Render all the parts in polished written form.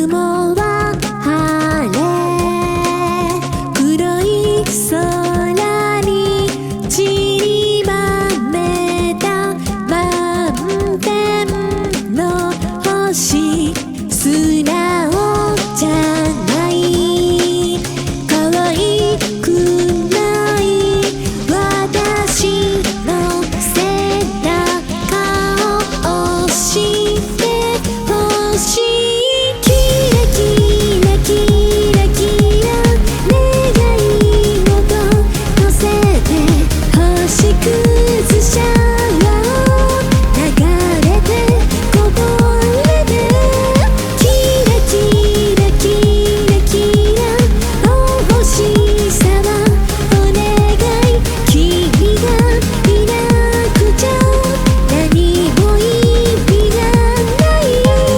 雲は晴れ、黒い空に散りばめた満天の星、素直じゃない可愛くない私の背中を押してほしい。キラキラキラキラ願い事乗せて星屑シャワー流れてこぼれて、キラキラキラキラお星様お願い、君がいなくちゃ何も意味がない。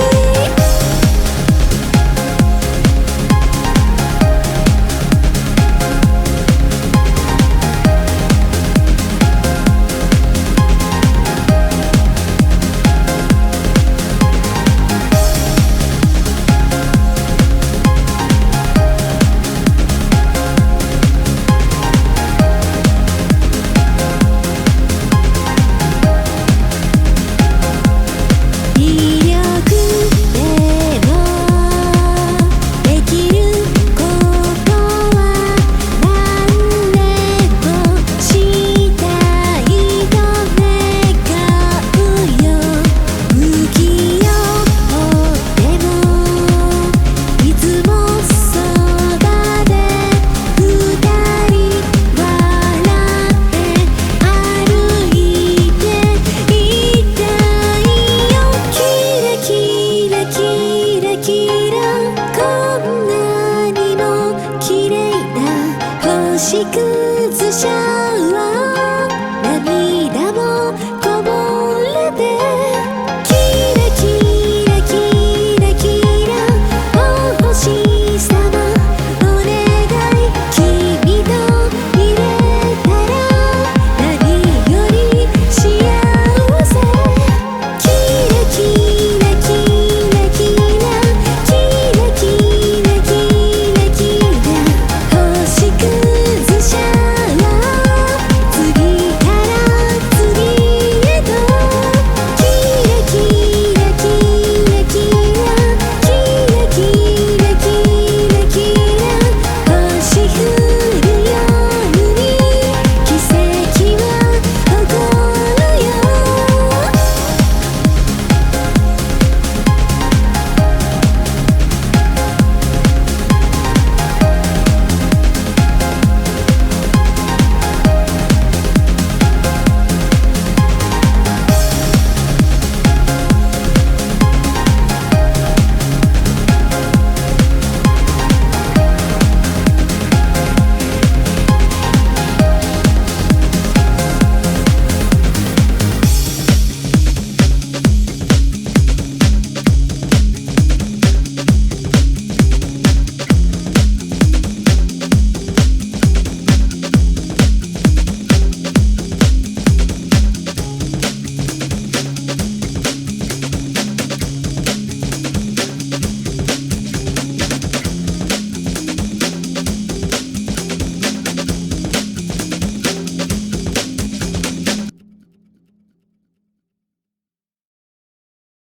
威力でもできることは何でもしたいと願うよ。不器用でもいつもそばで二人笑って歩いていたいよ。キラキラキラキラこんなにも綺麗な星屑